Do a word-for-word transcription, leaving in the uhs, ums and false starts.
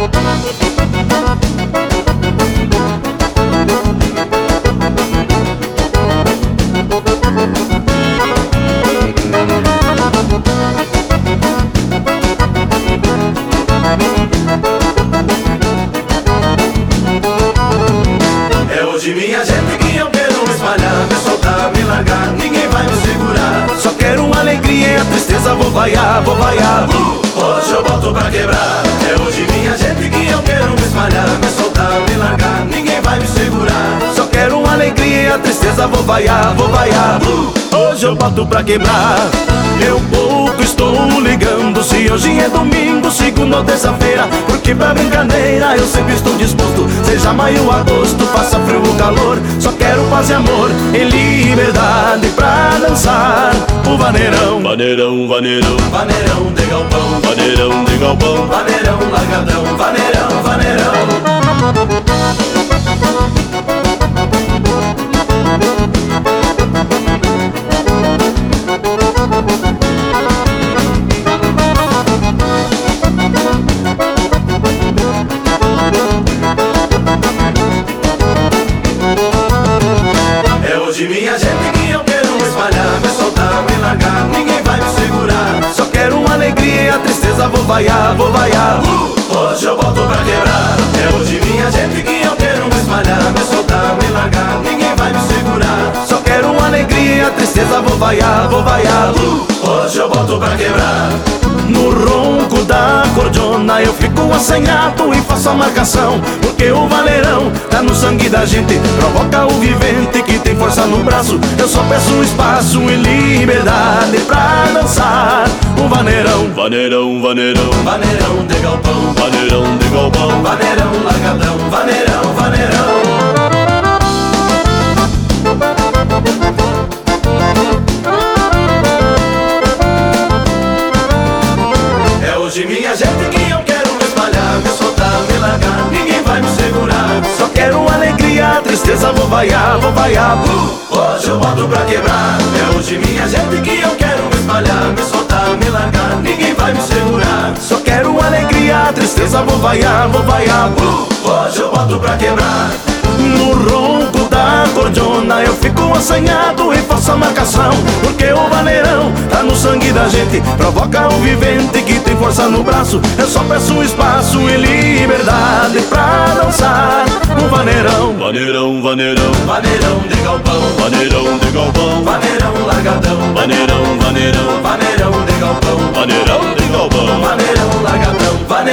É hoje, minha gente, que eu quero me espalhar, me soltar, me largar, ninguém vai me segurar. Só quero uma alegria e a tristeza vou vaiar, vou vaiar. uh, Hoje eu boto pra quebrar. É hoje, minha gente, que eu quero me espalhar, me soltar, me largar, ninguém vai me segurar. Só quero uma alegria e a tristeza vou vaiar, vou vaiar. uh, Hoje eu boto pra quebrar. Eu pouco estou ligando se hoje é domingo, segunda ou terça-feira, porque pra brincadeira eu sempre estou disposto. Seja maio ou agosto, faça frio ou calor, só quero paz e amor e liberdade pra dançar o vaneirão. Vaneirão, vaneirão, Vaneirão de galpão, vaneirão de galpão, vaneirão largadão, vaneirão, vaneirão. É hoje, minha gente, que eu quero me espalhar, me soltar, me largar, ninguém vai me segurar. Só quero uma alegria e a tristeza vou vaiar, vou vaiar. uh, Hoje eu boto pra quebrar. É hoje, minha gente, que eu quero me espalhar, me soltar, me largar, ninguém vai me segurar. Só quero uma alegria e a tristeza vou vaiar, vou vaiar. uh, Hoje eu boto pra quebrar. No ronco da cordiona eu fico assanhado e faço a marcação, porque o vaneirão tá no sangue da gente, provoca o vivente que tem força no braço. Eu só peço espaço e liberdade pra dançar o vaneirão. vaneirão, vaneirão, Vaneirão de galpão, vaneirão de galpão, vaneirão largadão, vaneirão, vaneirão. É hoje, minha gente, que eu quero me espalhar, me soltar, me largar, ninguém vai me segurar. Só quero alegria, a tristeza vou vaiar, vou vaiar. uh, Hoje eu boto pra quebrar. É hoje, minha gente, que eu quero me espalhar, me soltar, me largar, ninguém vai me segurar. Só quero alegria, a tristeza vou vaiar, vou vaiar. uh, Hoje eu boto pra quebrar. No ronco da cordiona eu fico assanhado e faço a marcação, porque o vaneirão tá no sangue da gente, provoca o vivente que tem força no braço. Eu só peço espaço e liberdade pra dançar o vaneirão. vaneirão, vaneirão, Vaneirão de galpão, vaneirão de galpão, vaneirão largadão, vaneirão, vaneirão, vaneirão de galpão, vaneirão de galpão, vaneirão largadão, vaneirão.